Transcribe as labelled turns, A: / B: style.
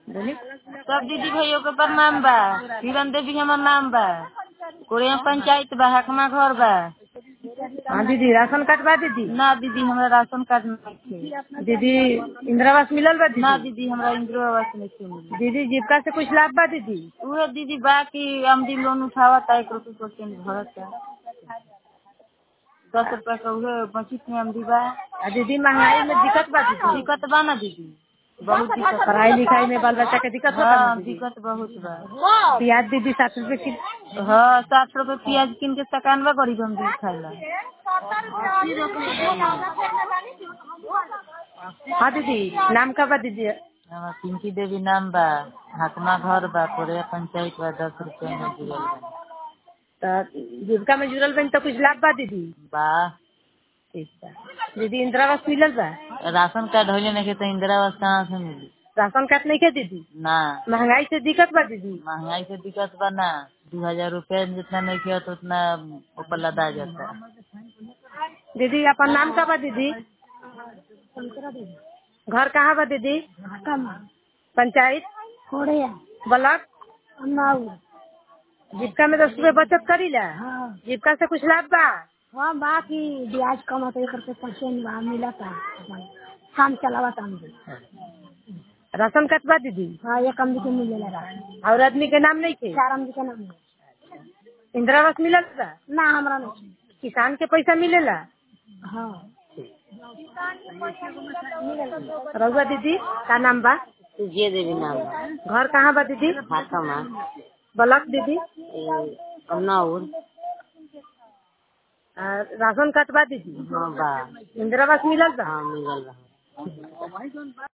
A: बोली
B: सब दीदी भाइयों के प्रणाम बा। किरण देवी हमार नाम बा। कोरिया पंचायत बा, हकमा घर बा।
A: हाँ दीदी, राशन कार्ड बा दीदी?
B: ना दीदी, हमरा राशन कार्ड नहीं।
A: दीदी इंदिरा आवास मिलल बा दीदी?
B: ना दीदी, हमरा इंदिरा आवास नहीं मिली।
A: दीदी जीविका से कुछ लाभ बा दीदी?
B: उहे दीदी बा कि आमदी लोन उठावता 1% भरता। 10 रुपया का उहे 25 में आमदी बा।
A: दीदी महंगाई में दिक्कत बा दीदी?
B: दिक्कत बा ना दीदी, बहुत दिक्कत।
A: पढ़ाई लिखाई में बाल बच्चा के दिक्कत होता है?
B: हाँ, दिक्कत बहुत बा।
A: प्याज दीदी 60 रुपए किलो?
B: हाँ, 60 रुपए प्याज किन के सकानवा गरीब हम दूध खाइला।
A: हाँ दीदी, नाम का बा दीदी?
B: हमार पिंकी देवी नाम बा। हकमा घर बा, कोरिया पंचायत बा। 10 रुपया में जुड़ल बा।
A: तो जीविका में जुड़ल बन तो कुछ लाभ बा दीदी?
B: बा।
A: ठीक बा दीदी। इंदिरा आवास मिलल बा?
B: राशन कार्ड होले नहीं तो इंदिरा आवास कहाँ से मिली?
A: राशन कार्ड नहीं के दीदी?
B: ना।
A: महंगाई से दिक्कत बा दीदी?
B: महंगाई से दिक्कत बा ना। 2000 रुपया जितना नहीं किया तो उतना ऊपर लदा जाता है।
A: दीदी अपन नाम का बा दीदी? घर कहाँ बा दीदी? पंचायत ब्लॉक? जीविका में 10 रुपए बचत करी ला? जीविका से कुछ लाभ बा?
C: हाँ, बाकी ब्याज कम होता है करके पैसे मिला था, काम चलावा था मुझे।
A: राशन कार्ड बा दीदी?
C: हाँ, ये कम भी मिलेगा राशन।
A: और आदमी के नाम नहीं थे?
C: 4 आदमी का नाम है।
A: इंदिरा आवास मिलल बा?
C: ना, हमरा नहीं।
A: किसान के पैसा मिलेला?
C: हाँ।
A: रघुआ दीदी का नाम बा?
B: ये देवी नाम बा।
A: घर कहाँ बा दीदी?
B: हकमा।
A: ब्लॉक दीदी?
B: कमनाउर।
A: राशन कार्ड बा दीदी?
B: हाँ बा।
A: इंदिरा आवास मिलल बा?
B: हाँ, मिलल बा।